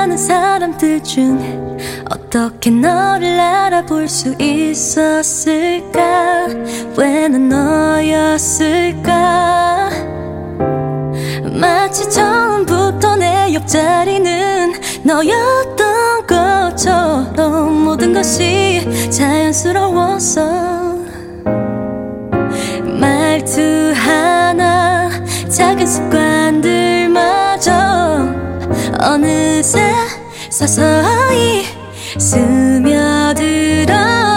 많은 사람들 중 어떻게 너를 알아볼 수 있었을까? 왜 난 너였을까? 마치 처음부터 내 옆자리는 너였던 것처럼 모든 것이 자연스러웠어. 말투 하나, 작은 습관들마저 어느새 서서히 스며들어.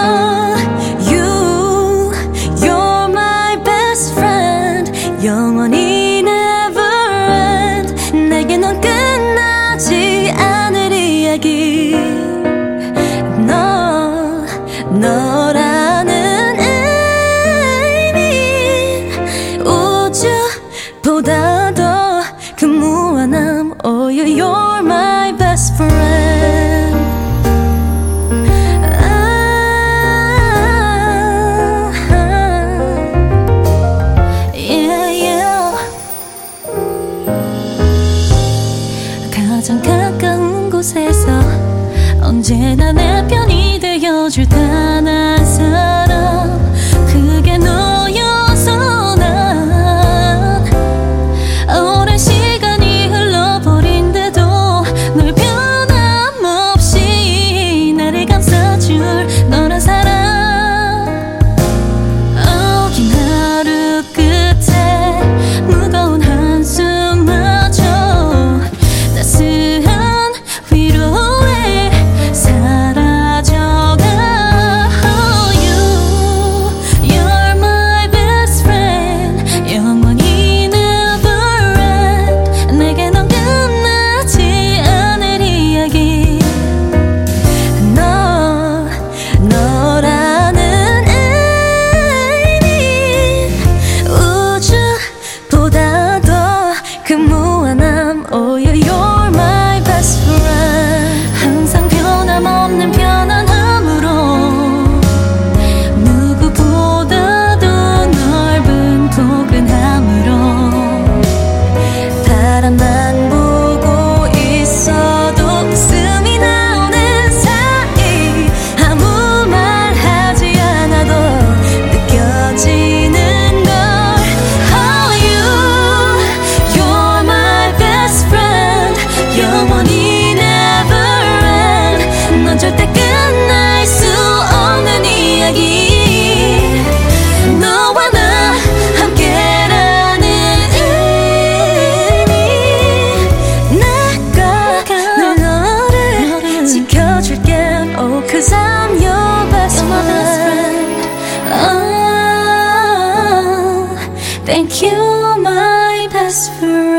You're my best friend. 영원히 never end. 내게 넌 끝나지 않을 이야기. 너라는 의미, 우주보다 더 그 무한함. Oh, you're my best friend. 가장 가까운 곳에서 언제나 내 편이 되어줄 단 한 사람, 그게 너여서 난 오랜 시간이 흘러버린데도 널 변함없이 나를 감싸줄 너란 사람. 긴 하루 끝에 무거운 한숨마저 따스한 위로에 사라져가. You're my best friend. 영원히 never end. 내게 넌 끝나지 않을 이야기. 너라는 의미, 우주보다 더 그 무한함. Oh, you're my best friend. 항상 변함없는 편안함으로, 누구보다도 넓은 포근함으로, 바람만 보고 있어도 웃음이 나오는 사이, 아무 말 하지 않아도 느껴지는 걸. Oh, you're my best friend. 영원히 never end. 넌 절대 끝날 수 없는 이야기. 너와 나 함께라는 의미. 내가 늘 너를 지켜줄게. Oh, 'cause I'm your best friend. Oh, thank you, my best friend.